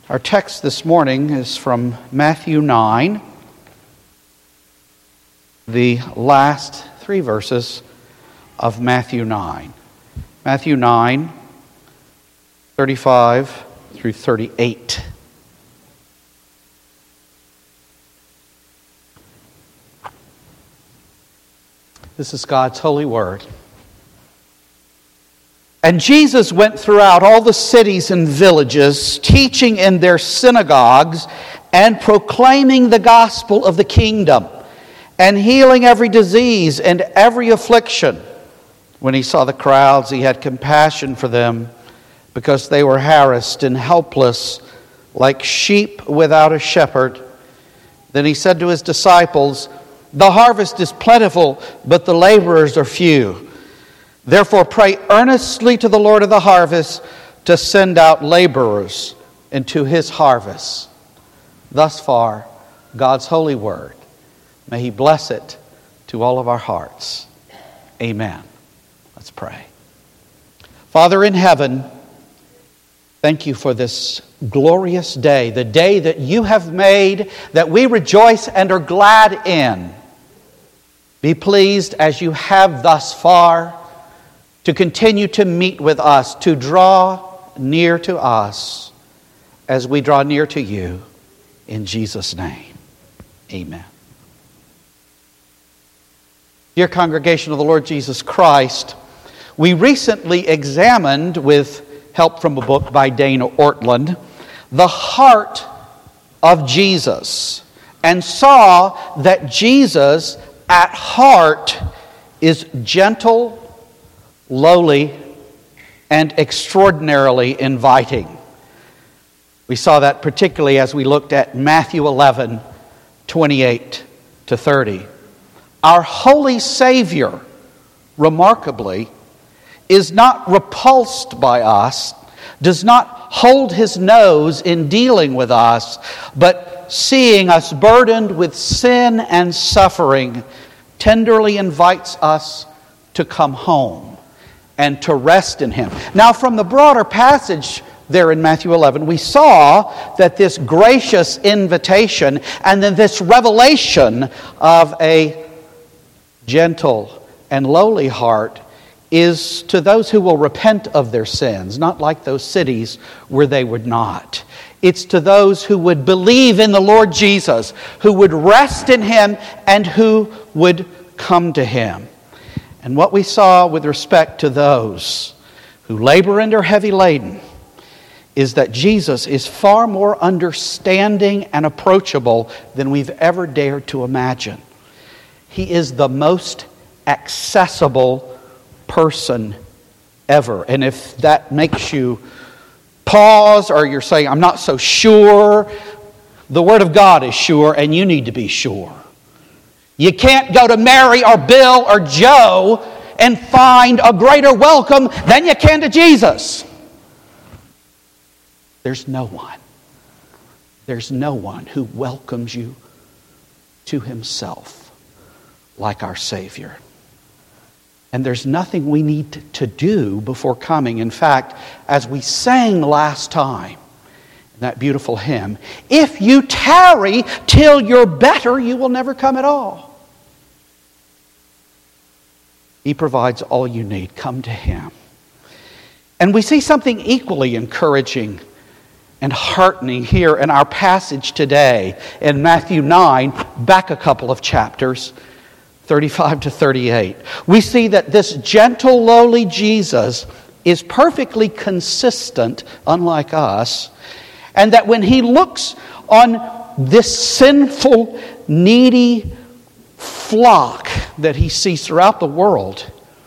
Our text this morning is from Matthew 9, the last three verses of Matthew 9. Matthew 9, 35 through 38. This is God's holy word. And Jesus went throughout all the cities and villages, teaching in their synagogues and proclaiming the gospel of the kingdom, and healing every disease and every affliction. When he saw the crowds, he had compassion for them, because they were harassed and helpless, like sheep without a shepherd. Then he said to his disciples, "The harvest is plentiful, but the laborers are few. Therefore pray earnestly to the Lord of the harvest to send out laborers into his harvest." Thus far, God's holy word. May he bless it to all of our hearts. Amen. Let's pray. Father in heaven, thank you for this glorious day, the day that you have made, that we rejoice and are glad in. Be pleased, as you have thus far, to continue to meet with us, to draw near to us as we draw near to you. In Jesus' name, amen. Dear congregation of the Lord Jesus Christ, we recently examined, with help from a book by Dana Ortland, the heart of Jesus, and saw that Jesus at heart is gentle, lowly, and extraordinarily inviting. We saw that particularly as we looked at Matthew 11, 28 to 30. Our holy Savior, remarkably, is not repulsed by us, does not hold his nose in dealing with us, but seeing us burdened with sin and suffering, tenderly invites us to come home and to rest in him. Now, from the broader passage there in Matthew 11, we saw that this gracious invitation and then this revelation of a gentle and lowly heart is to those who will repent of their sins, not like those cities where they would not. It's to those who would believe in the Lord Jesus, who would rest in him, and who would come to him. And what we saw with respect to those who labor and are heavy laden is that Jesus is far more understanding and approachable than we've ever dared to imagine. He is the most accessible person ever. And if that makes you pause, or you're saying, "I'm not so sure," the Word of God is sure, and you need to be sure. You can't go to Mary or Bill or Joe and find a greater welcome than you can to Jesus. There's no one. There's no one who welcomes you to himself like our Savior. And there's nothing we need to do before coming. In fact, as we sang last time, in that beautiful hymn, "If you tarry till you're better, you will never come at all." He provides all you need. Come to him. And we see something equally encouraging and heartening here in our passage today in Matthew 9, back a couple of chapters, 35 to 38. We see that this gentle, lowly Jesus is perfectly consistent, unlike us, and that when he looks on this sinful, needy flock that he sees throughout the world,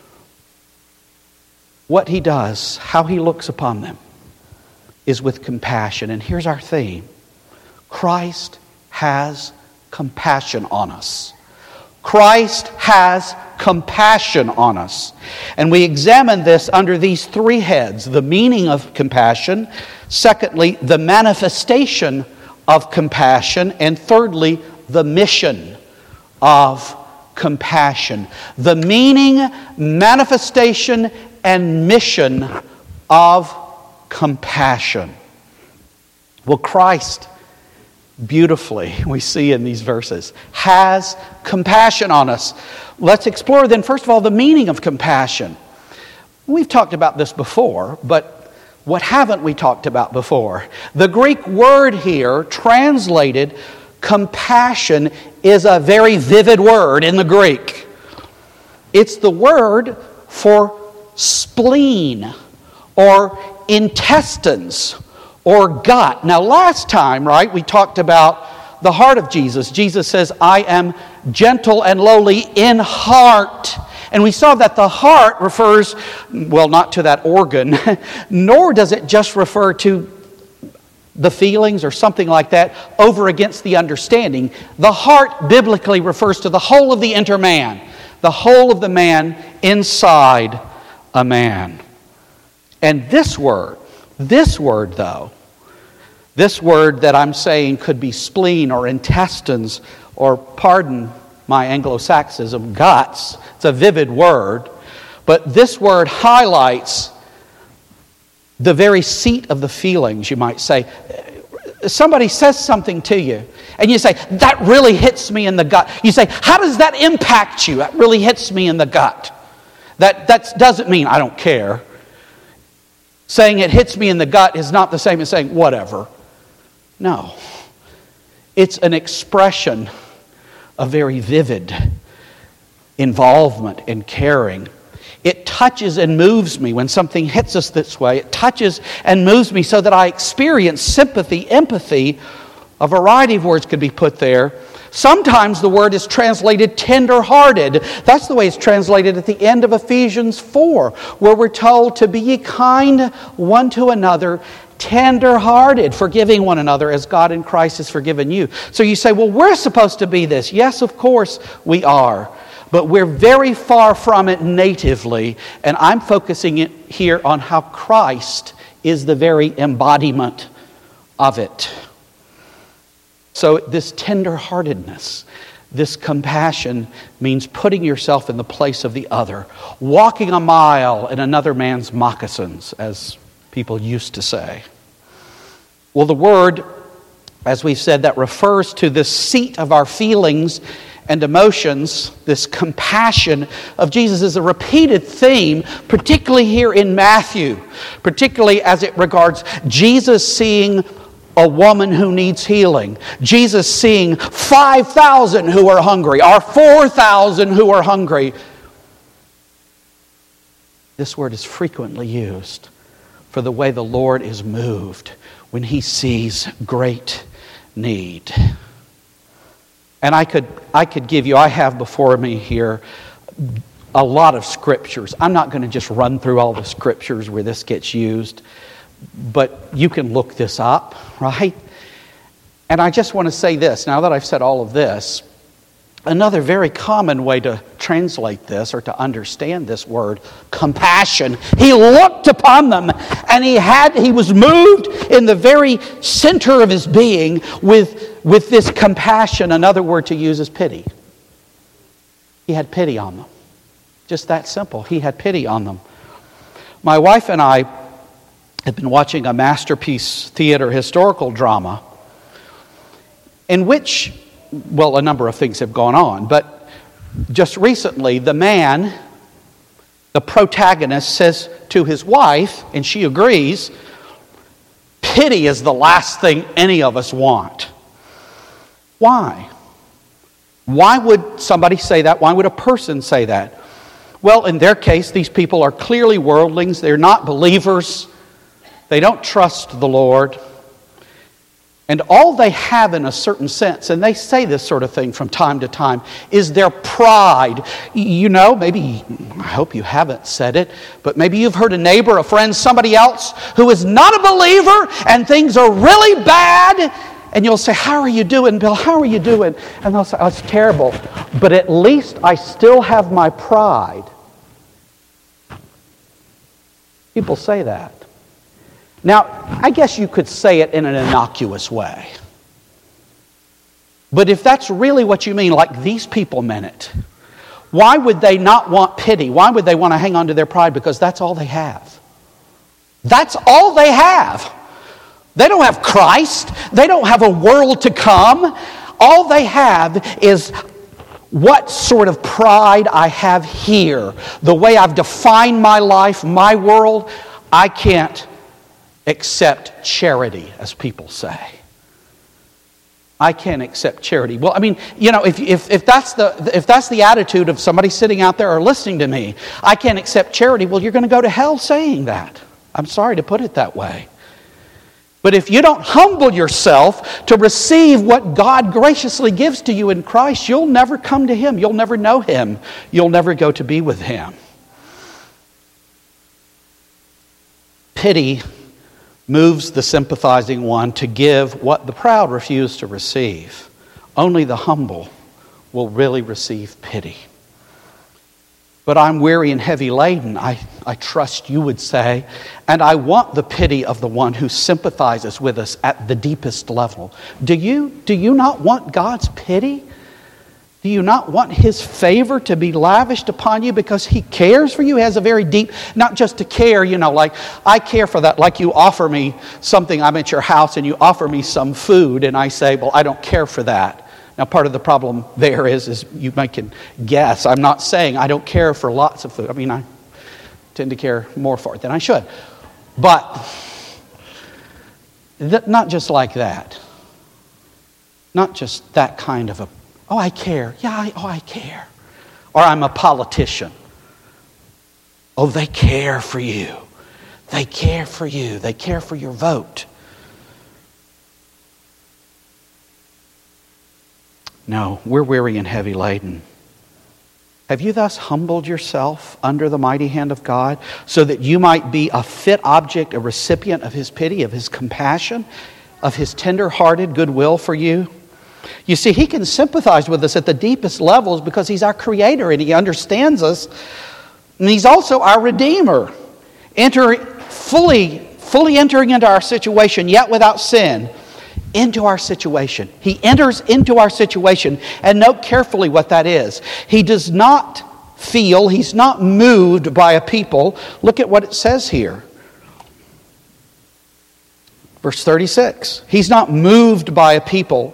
what he does, how he looks upon them, is with compassion. And here's our theme: Christ has compassion on us. Christ has compassion on us. And we examine this under these three heads: the meaning of compassion, secondly, the manifestation of compassion, and thirdly, the mission of compassion. The meaning, manifestation, and mission of compassion. Well, Christ, beautifully, we see in these verses, has compassion on us. Let's explore then, first of all, the meaning of compassion. We've talked about this before, but what haven't we talked about before? The Greek word here, translated compassion, is a very vivid word in the Greek. It's the word for spleen or intestines or gut. Now, last time, right, we talked about the heart of Jesus. Jesus says, I am gentle and lowly in heart. And we saw that the heart refers, well, not to that organ, nor does it just refer to the feelings or something like that over against the understanding. The heart biblically refers to the whole of the inner man, the whole of the man inside a man. And this word though, this word that I'm saying could be spleen or intestines or, pardon my Anglo-Saxonism, guts. It's a vivid word, but this word highlights the very seat of the feelings, you might say. Somebody says something to you, and you say, that really hits me in the gut. You say, how does that impact you? That really hits me in the gut. That doesn't mean I don't care. Saying it hits me in the gut is not the same as saying whatever. No. It's an expression of very vivid involvement and caring. It touches and moves me when something hits us this way. It touches and moves me so that I experience sympathy, empathy. A variety of words could be put there. Sometimes the word is translated tender-hearted. That's the way it's translated at the end of Ephesians 4, where we're told to be ye kind one to another, tender-hearted, forgiving one another as God in Christ has forgiven you. So you say, well, we're supposed to be this. Yes, of course we are. But we're very far from it natively. And I'm focusing it here on how Christ is the very embodiment of it. So this tender-heartedness, this compassion means putting yourself in the place of the other. Walking a mile in another man's moccasins, as people used to say. Well, the word, as we've said, that refers to the seat of our feelings and emotions, this compassion of Jesus is a repeated theme, particularly here in Matthew, particularly as it regards Jesus seeing a woman who needs healing, Jesus seeing 5,000 who are hungry, or 4,000 who are hungry. This word is frequently used for the way the Lord is moved when He sees great need. And I could give you, I have before me here a lot of scriptures. I'm not going to just run through all the scriptures where this gets used, but you can look this up, right? And I just want to say this, now that I've said all of this, another very common way to translate this or to understand this word, compassion. He looked upon them and he was moved in the very center of his being with this compassion. Another word to use is pity. He had pity on them. Just that simple. He had pity on them. My wife and I have been watching a masterpiece theater historical drama in which, well, a number of things have gone on, but just recently the man, the protagonist, says to his wife, and she agrees, pity is the last thing any of us want. Why? Why would somebody say that? Why would a person say that? Well, in their case, these people are clearly worldlings. They're not believers. They don't trust the Lord. And all they have in a certain sense, and they say this sort of thing from time to time, is their pride. You know, maybe, I hope you haven't said it, but maybe you've heard a neighbor, a friend, somebody else who is not a believer and things are really bad. And you'll say, how are you doing, Bill? How are you doing? And they'll say, oh, it's terrible. But at least I still have my pride. People say that. Now, I guess you could say it in an innocuous way. But if that's really what you mean, like these people meant it, why would they not want pity? Why would they want to hang on to their pride? Because that's all they have. That's all they have. They don't have Christ. They don't have a world to come. All they have is what sort of pride I have here. The way I've defined my life, my world. I can't accept charity, as people say. I can't accept charity. Well, I mean, if that's the attitude of somebody sitting out there or listening to me, I can't accept charity. Well, you're going to go to hell saying that. I'm sorry to put it that way. But if you don't humble yourself to receive what God graciously gives to you in Christ, you'll never come to Him. You'll never know Him. You'll never go to be with Him. Pity moves the sympathizing one to give what the proud refuse to receive. Only the humble will really receive pity. But I'm weary and heavy laden, I trust you would say, and I want the pity of the one who sympathizes with us at the deepest level. Do you not want God's pity? Do you not want His favor to be lavished upon you because He cares for you? He has a very deep, not just to care, like I care for that. Like you offer me something, I'm at your house and you offer me some food and I say, well, I don't care for that. Now, part of the problem there is you can guess. I'm not saying I don't care for lots of food. I mean, I tend to care more for it than I should. But not just like that. Not just that kind of oh, I care. Yeah, I care. Or I'm a politician. Oh, they care for you. They care for you. They care for your vote. No, we're weary and heavy laden. Have you thus humbled yourself under the mighty hand of God so that you might be a fit object, a recipient of His pity, of His compassion, of His tender-hearted goodwill for you? You see, He can sympathize with us at the deepest levels because He's our Creator and He understands us. And He's also our Redeemer, fully entering into our situation, yet without sin. Into our situation. He enters into our situation, and note carefully what that is. He does not feel, He's not moved by a people. Look at what it says here. Verse 36. He's not moved by a people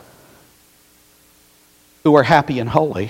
who are happy and holy.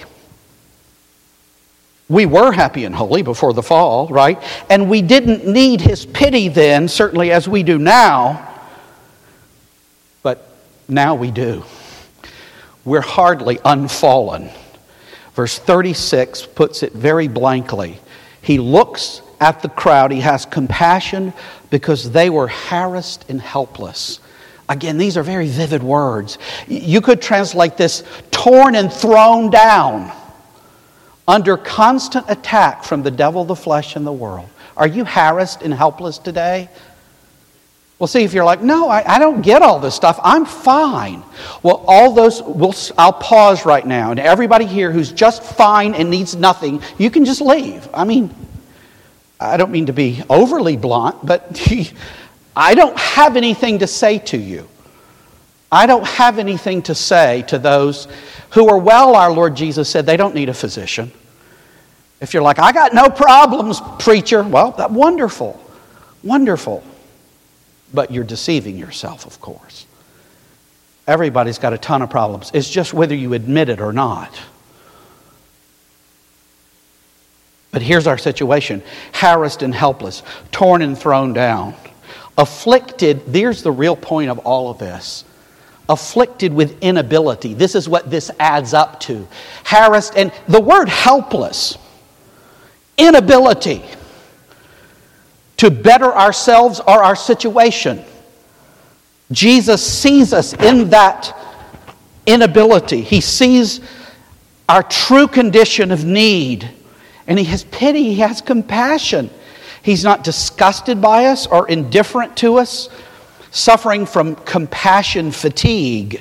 We were happy and holy before the fall, right? And we didn't need His pity then, certainly as we do now. But now we do. We're hardly unfallen. Verse 36 puts it very blankly. He looks at the crowd. He has compassion because they were harassed and helpless. Again, these are very vivid words. You could translate this, torn and thrown down, under constant attack from the devil, the flesh, and the world. Are you harassed and helpless today? Well, see, if you're like, no, I don't get all this stuff. I'm fine. Well, I'll pause right now. And everybody here who's just fine and needs nothing, you can just leave. I mean, I don't mean to be overly blunt, but I don't have anything to say to you. I don't have anything to say to those who are well, our Lord Jesus said, they don't need a physician. If you're like, I got no problems, preacher, well, that's wonderful. Wonderful. But you're deceiving yourself, of course. Everybody's got a ton of problems. It's just whether you admit it or not. But here's our situation. Harassed and helpless. Torn and thrown down. Afflicted. There's the real point of all of this. Afflicted with inability. This is what this adds up to. Harassed and the word helpless. Inability to better ourselves or our situation. Jesus sees us in that inability. He sees our true condition of need. And He has pity. He has compassion. He's not disgusted by us or indifferent to us, suffering from compassion fatigue.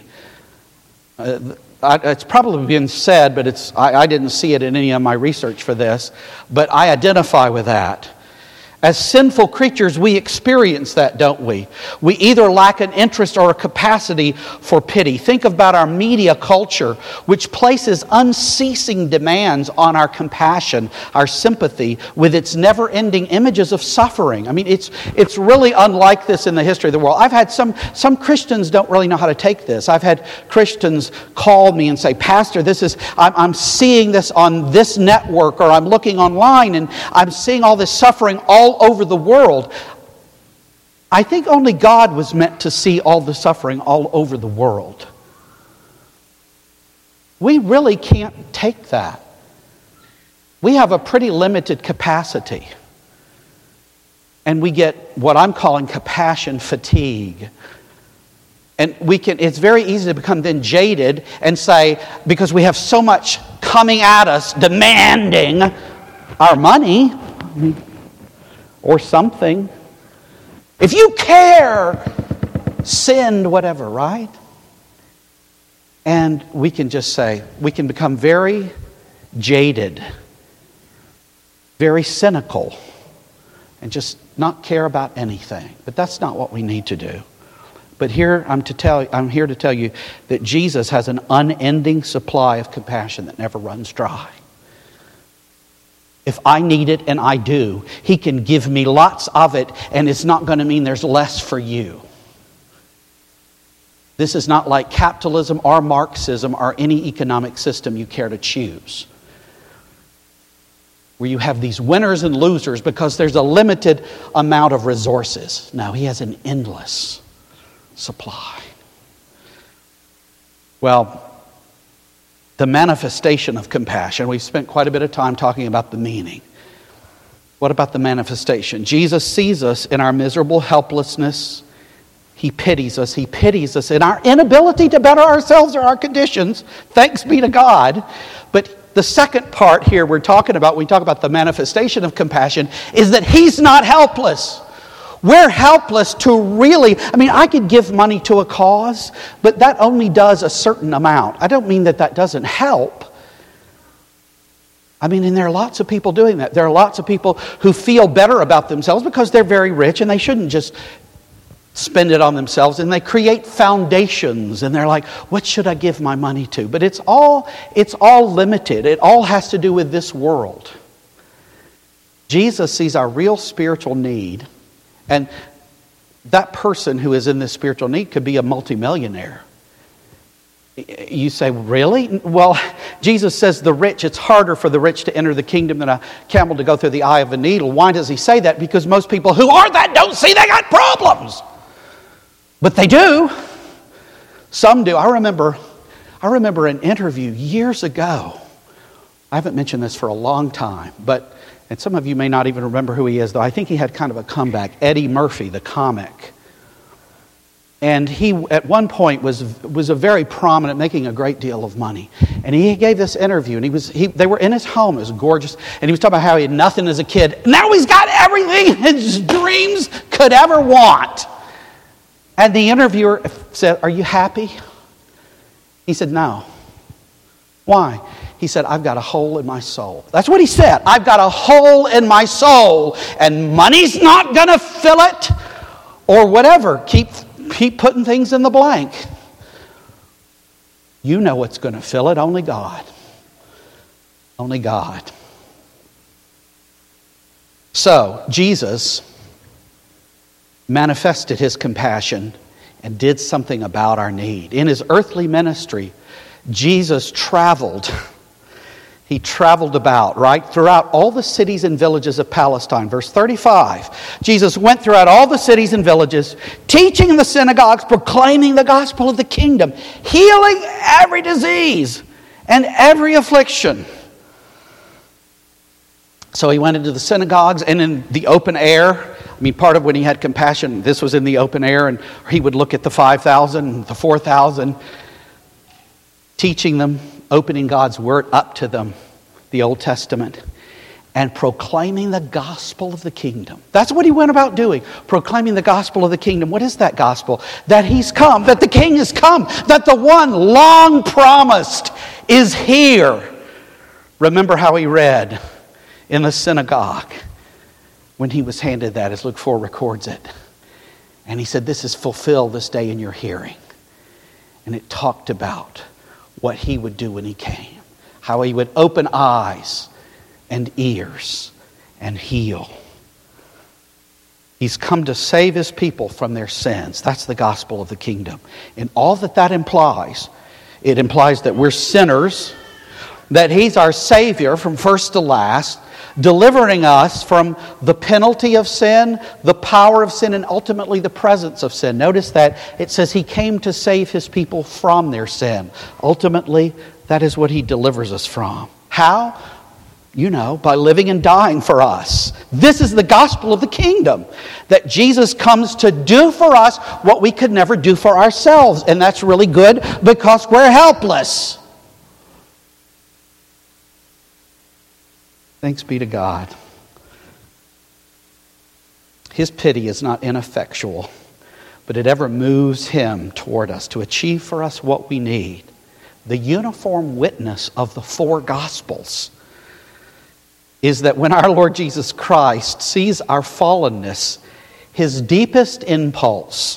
It's probably been said, but I didn't see it in any of my research for this, but I identify with that. As sinful creatures, we experience that, don't we? We either lack an interest or a capacity for pity. Think about our media culture, which places unceasing demands on our compassion, our sympathy, with its never-ending images of suffering. I mean, it's really unlike this in the history of the world. I've had some Christians don't really know how to take this. I've had Christians call me and say, Pastor, I'm seeing this on this network, or I'm looking online and I'm seeing all this suffering all over the world. I think only God was meant to see all the suffering all over the world. We really can't take that. We have a pretty limited capacity. And we get what I'm calling compassion fatigue. And it's very easy to become then jaded and say, because we have so much coming at us demanding our money or something. If you care, send whatever, right? And we can just say, we can become very jaded, very cynical, and just not care about anything. But that's not what we need to do. But here I'm here to tell you that Jesus has an unending supply of compassion that never runs dry. If I need it, and I do, He can give me lots of it, and it's not going to mean there's less for you. This is not like capitalism or Marxism or any economic system you care to choose, where you have these winners and losers because there's a limited amount of resources. No, He has an endless supply. Well, the manifestation of compassion. We've spent quite a bit of time talking about the meaning. What about the manifestation? Jesus sees us in our miserable helplessness. He pities us. He pities us in our inability to better ourselves or our conditions. Thanks be to God. But the second part here we're talking about, when we talk about the manifestation of compassion, is that He's not helpless. We're helpless to really, I could give money to a cause, but that only does a certain amount. I don't mean that doesn't help. And there are lots of people doing that. There are lots of people who feel better about themselves because they're very rich and they shouldn't just spend it on themselves, and they create foundations and they're like, what should I give my money to? But it's all limited. It all has to do with this world. Jesus sees our real spiritual need. And that person who is in this spiritual need could be a multimillionaire. You say, really? Well, Jesus says it's harder for the rich to enter the kingdom than a camel to go through the eye of a needle. Why does He say that? Because most people who are that don't see they got problems. But they do. Some do. I remember an interview years ago. I haven't mentioned this for a long time, and some of you may not even remember who he is, though I think he had kind of a comeback. Eddie Murphy, the comic. And he, at one point, was a very prominent, making a great deal of money. And he gave this interview, and they were in his home. It was gorgeous. And he was talking about how he had nothing as a kid. Now he's got everything his dreams could ever want. And the interviewer said, "Are you happy?" He said, "No." Why? He said, "I've got a hole in my soul." That's what he said. I've got a hole in my soul, and money's not going to fill it, or whatever. Keep putting things in the blank. You know what's going to fill it. Only God. Only God. So, Jesus manifested His compassion and did something about our need. In His earthly ministry, Jesus traveled. He traveled about, right, throughout all the cities and villages of Palestine. Verse 35, Jesus went throughout all the cities and villages, teaching in the synagogues, proclaiming the gospel of the kingdom, healing every disease and every affliction. So He went into the synagogues and in the open air. Part of when He had compassion, this was in the open air, and He would look at the 5,000, the 4,000, teaching them, opening God's Word up to them, the Old Testament, and proclaiming the gospel of the kingdom. That's what He went about doing, proclaiming the gospel of the kingdom. What is that gospel? That He's come, that the King has come, that the one long promised is here. Remember how He read in the synagogue. when he was handed that, as Luke 4 records it. And he said, "This is fulfilled this day in your hearing." And it talked about what he would do when he came. How he would open eyes and ears and heal. He's come to save his people from their sins. That's the gospel of the kingdom. And all that implies, it implies that we're sinners, that he's our Savior from first to last, delivering us from the penalty of sin, the power of sin, and ultimately the presence of sin. Notice that it says he came to save his people from their sin. Ultimately, that is what he delivers us from. How? You know, by living and dying for us. This is the gospel of the kingdom. That Jesus comes to do for us what we could never do for ourselves. And that's really good because we're helpless. Thanks be to God. His pity is not ineffectual, but it ever moves him toward us to achieve for us what we need. The uniform witness of the four Gospels is that when our Lord Jesus Christ sees our fallenness, his deepest impulse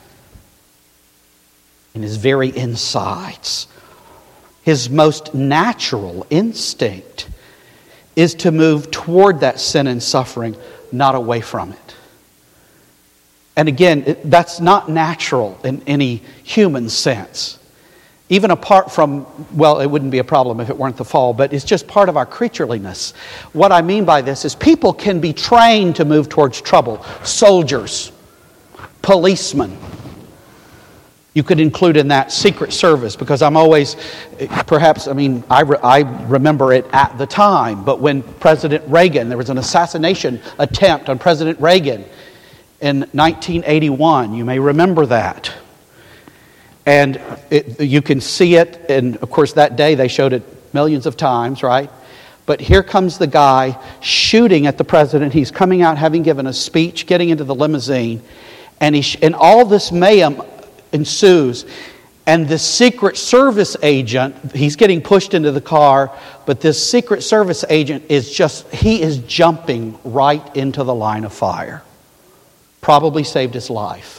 in his very insides, his most natural instinct, is to move toward that sin and suffering, not away from it. And again, that's not natural in any human sense. Even apart from, well, it wouldn't be a problem if it weren't the fall, but it's just part of our creatureliness. What I mean by this is people can be trained to move towards trouble. Soldiers, policemen. You could include in that Secret Service, because I'm always, perhaps, I remember it at the time, but when President Reagan, there was an assassination attempt on President Reagan in 1981. You may remember that. And you can see it, and of course that day they showed it millions of times, right? But here comes the guy shooting at the president. He's coming out having given a speech, getting into the limousine, and all this mayhem ensues. And the Secret Service agent, he's getting pushed into the car, but this Secret Service agent is jumping right into the line of fire. Probably saved his life.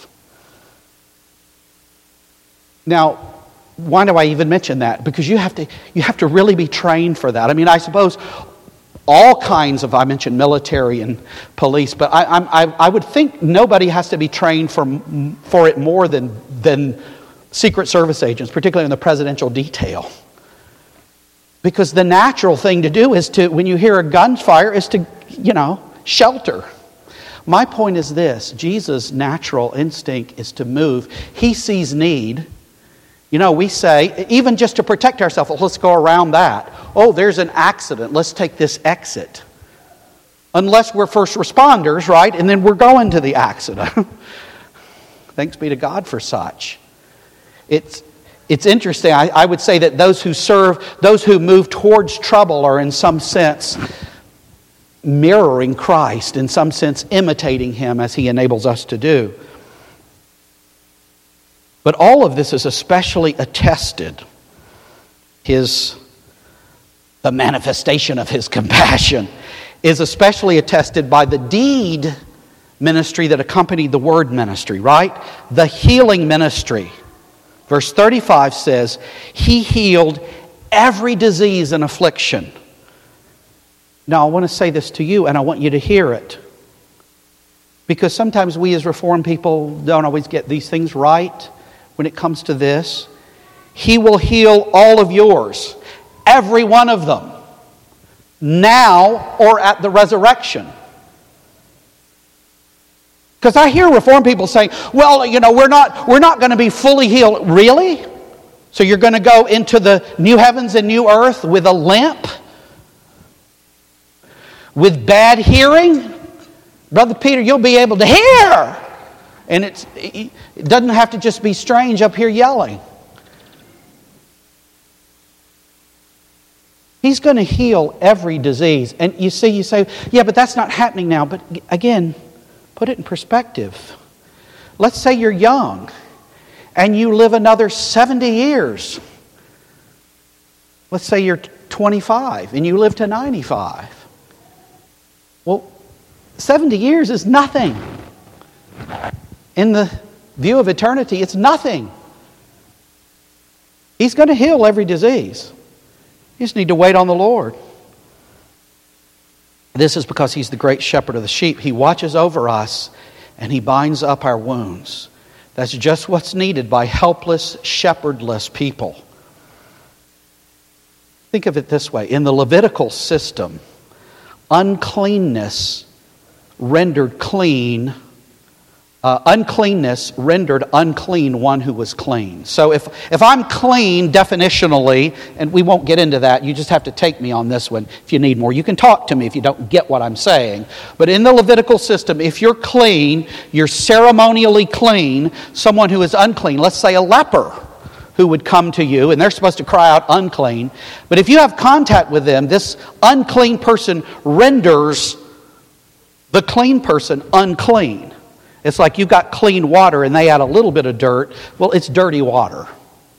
Now, why do I even mention that? Because you have to really be trained for that. I suppose all kinds of, I mentioned military and police, but I would think nobody has to be trained for it more than Secret Service agents, particularly in the presidential detail. Because the natural thing to do is to, when you hear a gunfire, is to, shelter. My point is this: Jesus' natural instinct is to move. He sees need. We say, even just to protect ourselves, let's go around that. Oh, there's an accident. Let's take this exit. Unless we're first responders, right? And then we're going to the accident. Thanks be to God for such. It's interesting. I would say that those who move towards trouble are in some sense mirroring Christ, in some sense imitating him as he enables us to do. But all of this is especially attested, the manifestation of his compassion is especially attested by the deed ministry that accompanied the word ministry, right? The healing ministry. Verse 35 says, he healed every disease and affliction. Now I want to say this to you, and I want you to hear it. Because sometimes we as Reformed people don't always get these things right. When it comes to this, he will heal all of yours, every one of them, now or at the resurrection. Because I hear Reformed people saying, well, we're not going to be fully healed. Really? So you're going to go into the new heavens and new earth with a limp? With bad hearing? Brother Peter, you'll be able to hear. And it doesn't have to just be strange up here yelling. He's going to heal every disease. And you say, yeah, but that's not happening now. But again, put it in perspective. Let's say you're young and you live another 70 years. Let's say you're 25 and you live to 95. Well, 70 years is nothing. In the view of eternity, it's nothing. He's going to heal every disease. You just need to wait on the Lord. This is because He's the great shepherd of the sheep. He watches over us and He binds up our wounds. That's just what's needed by helpless, shepherdless people. Think of it this way. In the Levitical system, uncleanness rendered unclean one who was clean. So if I'm clean definitionally, and we won't get into that, you just have to take me on this one if you need more. You can talk to me if you don't get what I'm saying. But in the Levitical system, if you're clean, you're ceremonially clean. Someone who is unclean, let's say a leper who would come to you, and they're supposed to cry out unclean. But if you have contact with them, this unclean person renders the clean person unclean. It's like you've got clean water and they add a little bit of dirt. Well, it's dirty water.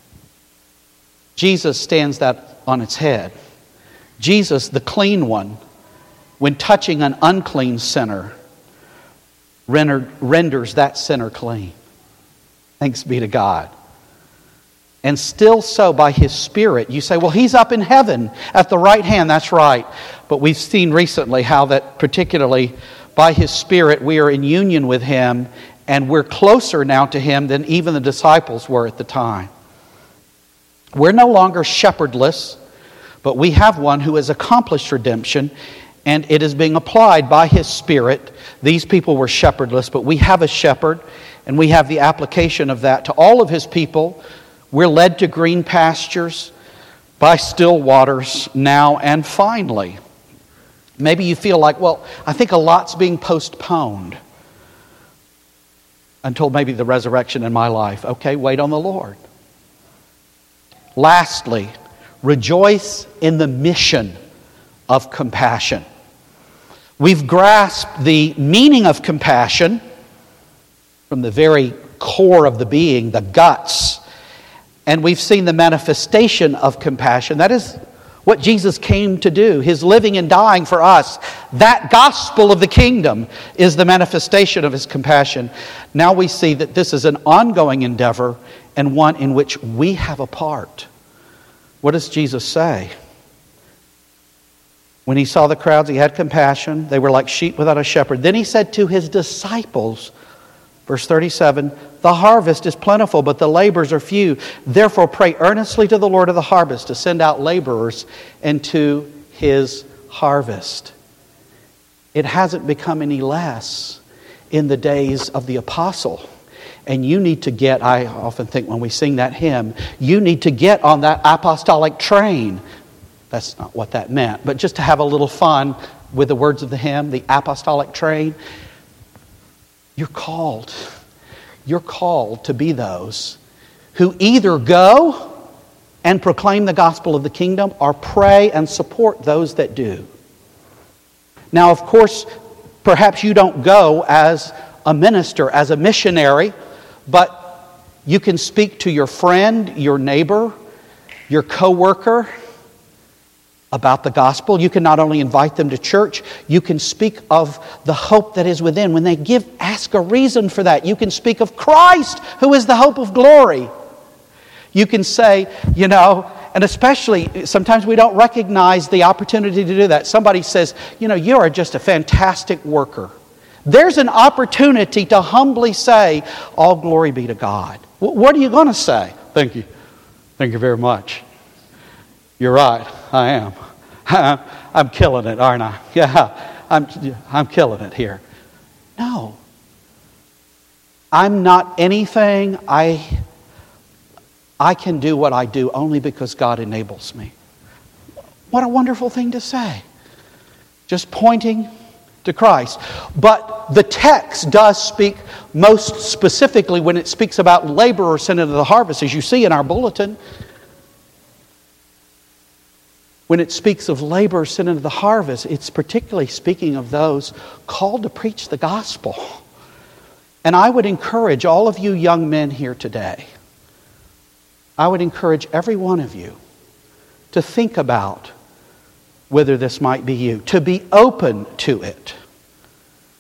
Jesus stands that on its head. Jesus, the clean one, when touching an unclean sinner, renders that sinner clean. Thanks be to God. And still so by His Spirit. You say, well, He's up in heaven at the right hand. That's right. But we've seen recently how that particularly by His Spirit, we are in union with Him, and we're closer now to Him than even the disciples were at the time. We're no longer shepherdless, but we have one who has accomplished redemption, and it is being applied by His Spirit. These people were shepherdless, but we have a shepherd, and we have the application of that to all of His people. We're led to green pastures by still waters now and finally. Maybe you feel like, well, I think a lot's being postponed until maybe the resurrection in my life. Okay, wait on the Lord. Lastly, rejoice in the mission of compassion. We've grasped the meaning of compassion from the very core of the being, the guts, and we've seen the manifestation of compassion. That is what Jesus came to do, His living and dying for us. That gospel of the kingdom is the manifestation of His compassion. Now we see that this is an ongoing endeavor and one in which we have a part. What does Jesus say? When He saw the crowds, He had compassion. They were like sheep without a shepherd. Then He said to His disciples, verse 37, the harvest is plentiful, but the laborers are few. Therefore pray earnestly to the Lord of the harvest to send out laborers into His harvest. It hasn't become any less in the days of the apostle. And you need to get, I often think when we sing that hymn, you need to get on that apostolic train. That's not what that meant, but just to have a little fun with the words of the hymn, the apostolic train. You're called. You're called to be those who either go and proclaim the gospel of the kingdom or pray and support those that do. Now, of course, perhaps you don't go as a minister, as a missionary, but you can speak to your friend, your neighbor, your co-worker about the gospel. You can not only invite them to church, you can speak of the hope that is within. When they ask a reason for that, you can speak of Christ, who is the hope of glory. You can say, and especially sometimes we don't recognize the opportunity to do that. Somebody says, you are just a fantastic worker. There's an opportunity to humbly say, all glory be to God. What are you going to say? Thank you. Thank you very much. You're right, I am. I'm killing it, aren't I? Yeah, I'm killing it here. No. I'm not anything. I can do what I do only because God enables me. What a wonderful thing to say. Just pointing to Christ. But the text does speak most specifically when it speaks about laborers sent into the harvest, as you see in our bulletin. When it speaks of laborers sent into the harvest, it's particularly speaking of those called to preach the gospel. And I would encourage all of you young men here today, I would encourage every one of you to think about whether this might be you, to be open to it.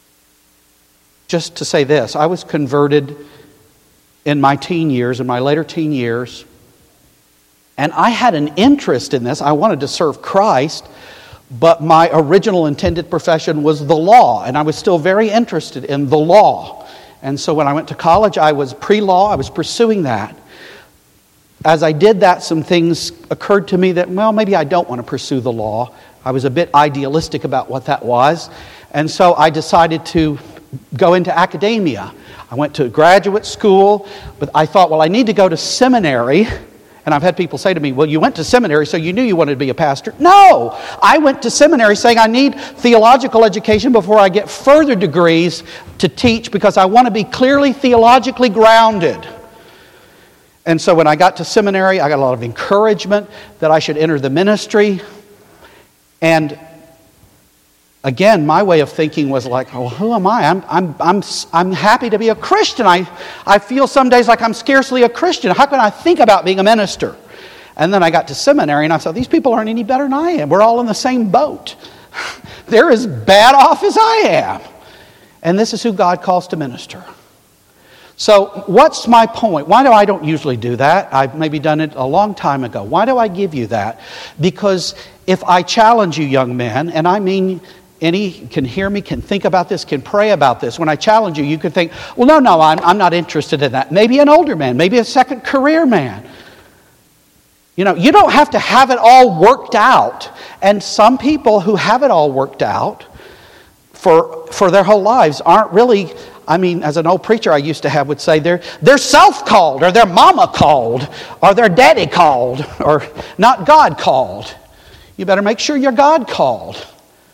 just to say this. I was converted in my teen years, in my later teen years, and I had an interest in this. I wanted to serve Christ, but my original intended profession was the law, and I was still very interested in the law. And so when I went to college, I was pre-law, I was pursuing that. As I did that, some things occurred to me that, well, maybe I don't want to pursue the law. I was a bit idealistic about what that was. And so I decided to go into academia. I went to graduate school, but I thought, well, I need to go to seminary. And I've had people say to me, well, you went to seminary, so you knew you wanted to be a pastor. No! I went to seminary saying I need theological education before I get further degrees to teach because I want to be clearly theologically grounded. And so when I got to seminary, I got a lot of encouragement that I should enter the ministry. And again, my way of thinking was like, oh, who am I? I'm happy to be a Christian. I feel some days like I'm scarcely a Christian. How can I think about being a minister? And then I got to seminary and I thought, these people aren't any better than I am. We're all in the same boat. They're as bad off as I am. And this is who God calls to minister. So what's my point? Why do I don't usually do that? I've maybe done it a long time ago. Why do I give you that? Because if I challenge you young men, and I mean any can hear me, can think about this, can pray about this. When I challenge you, you could think, well, no, I'm not interested in that. Maybe an older man, maybe a second career man. You know, you don't have to have it all worked out. And some people who have it all worked out for their whole lives aren't really... I mean, as an old preacher I used to have would say, they're self-called, or their mama called, or their daddy called, or not God called. You better make sure you're God called.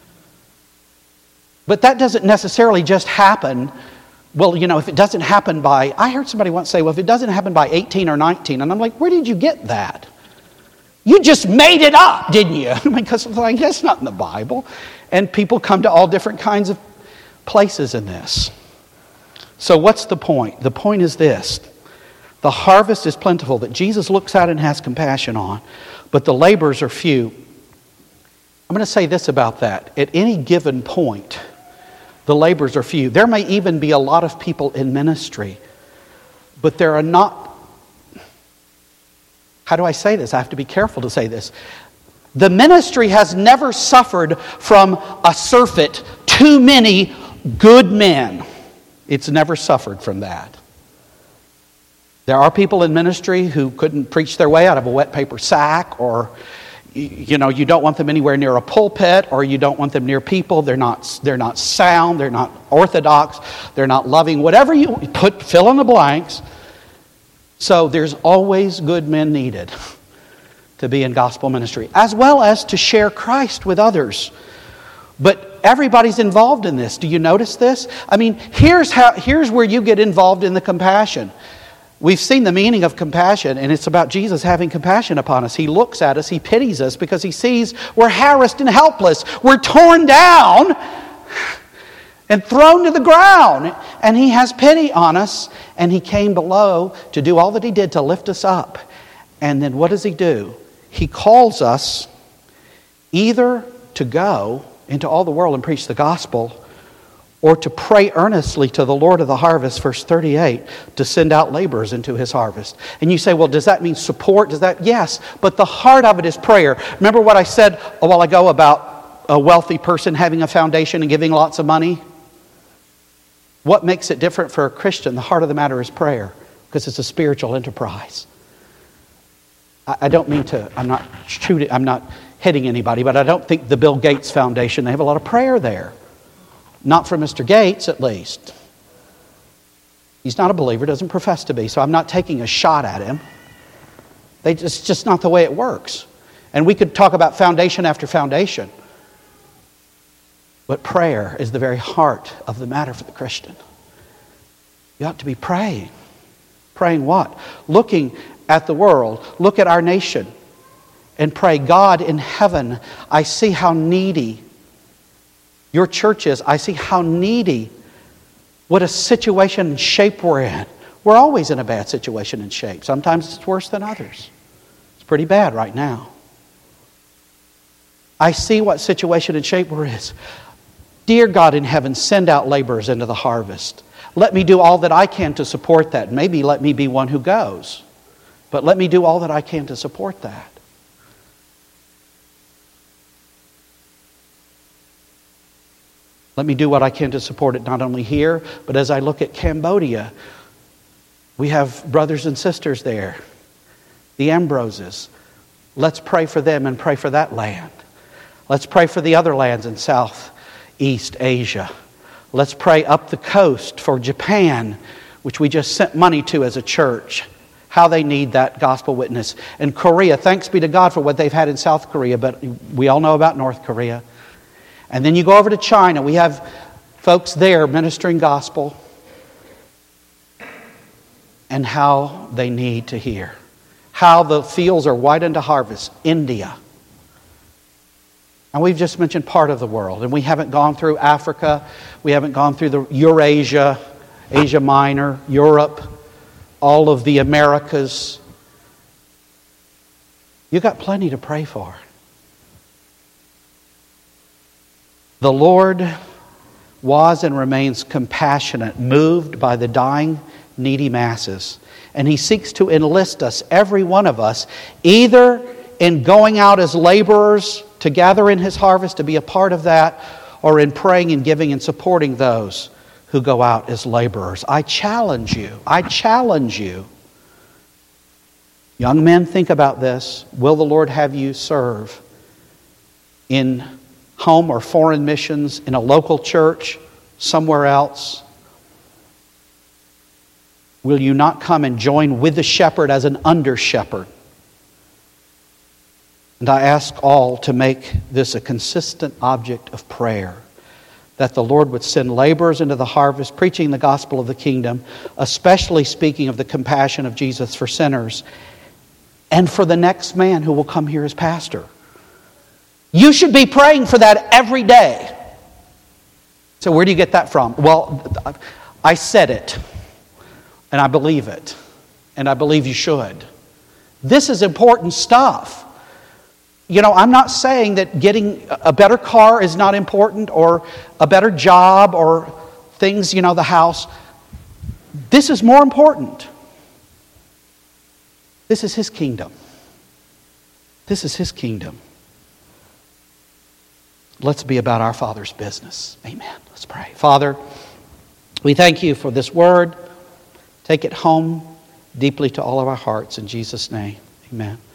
But that doesn't necessarily just happen. Well, you know, if it doesn't happen by... I heard somebody once say, well, if it doesn't happen by 18 or 19, and I'm like, where did you get that? You just made it up, didn't you? Because like, that's not in the Bible. And people come to all different kinds of places in this. So what's the point? The point is this. The harvest is plentiful that Jesus looks at and has compassion on, but the laborers are few. I'm going to say this about that. At any given point, the laborers are few. There may even be a lot of people in ministry, but there are not... How do I say this? I have to be careful to say this. The ministry has never suffered from a surfeit, too many good men. It's never suffered from that. There are people in ministry who couldn't preach their way out of a wet paper sack, or you know, you don't want them anywhere near a pulpit, or you don't want them near people. They're not sound, they're not orthodox, they're not loving. Whatever you put, fill in the blanks. So there's always good men needed to be in gospel ministry, as well as to share Christ with others. But everybody's involved in this. Do you notice this? I mean, here's where you get involved in the compassion. We've seen the meaning of compassion, and it's about Jesus having compassion upon us. He looks at us, He pities us because He sees we're harassed and helpless. We're torn down and thrown to the ground. And He has pity on us, and He came below to do all that He did to lift us up. And then what does He do? He calls us either to go into all the world and preach the gospel, or to pray earnestly to the Lord of the harvest, verse 38, to send out laborers into His harvest. And you say, well, does that mean support? Yes, but the heart of it is prayer. Remember what I said a while ago about a wealthy person having a foundation and giving lots of money? What makes it different for a Christian? The heart of the matter is prayer, because it's a spiritual enterprise. I don't mean to, I'm not hitting anybody, but I don't think the Bill Gates Foundation, they have a lot of prayer there. Not for Mr. Gates, at least. He's not a believer, doesn't profess to be, so I'm not taking a shot at him. It's just not the way it works. And we could talk about foundation after foundation. But prayer is the very heart of the matter for the Christian. You ought to be praying. Praying what? Looking at the world. Look at our nation. And pray, God in heaven, I see how needy your church is. I see how needy, what a situation and shape we're in. We're always in a bad situation and shape. Sometimes it's worse than others. It's pretty bad right now. I see what situation and shape we're in. Dear God in heaven, send out laborers into the harvest. Let me do all that I can to support that. Maybe let me be one who goes. But let me do all that I can to support that. Let me do what I can to support it not only here, but as I look at Cambodia. We have brothers and sisters there, the Ambroses. Let's pray for them and pray for that land. Let's pray for the other lands in Southeast Asia. Let's pray up the coast for Japan, which we just sent money to as a church. How they need that gospel witness. And Korea, thanks be to God for what they've had in South Korea, but we all know about North Korea. And then you go over to China. We have folks there ministering gospel. And how they need to hear. How the fields are white unto harvest. India. And we've just mentioned part of the world. And we haven't gone through Africa. We haven't gone through the Eurasia, Asia Minor, Europe, all of the Americas. You've got plenty to pray for. The Lord was and remains compassionate, moved by the dying, needy masses. And He seeks to enlist us, every one of us, either in going out as laborers to gather in His harvest, to be a part of that, or in praying and giving and supporting those who go out as laborers. I challenge you. I challenge you. Young men, think about this. Will the Lord have you serve in home or foreign missions, in a local church, somewhere else? Will you not come and join with the shepherd as an under-shepherd? And I ask all to make this a consistent object of prayer, that the Lord would send laborers into the harvest, preaching the gospel of the kingdom, especially speaking of the compassion of Jesus for sinners, and for the next man who will come here as pastor. You should be praying for that every day. So where do you get that from? Well, I said it. And I believe it. And I believe you should. This is important stuff. You know, I'm not saying that getting a better car is not important, or a better job, or things, the house. This is more important. This is His kingdom. This is His kingdom. Let's be about our Father's business. Amen. Let's pray. Father, we thank You for this word. Take it home deeply to all of our hearts. In Jesus' name, amen.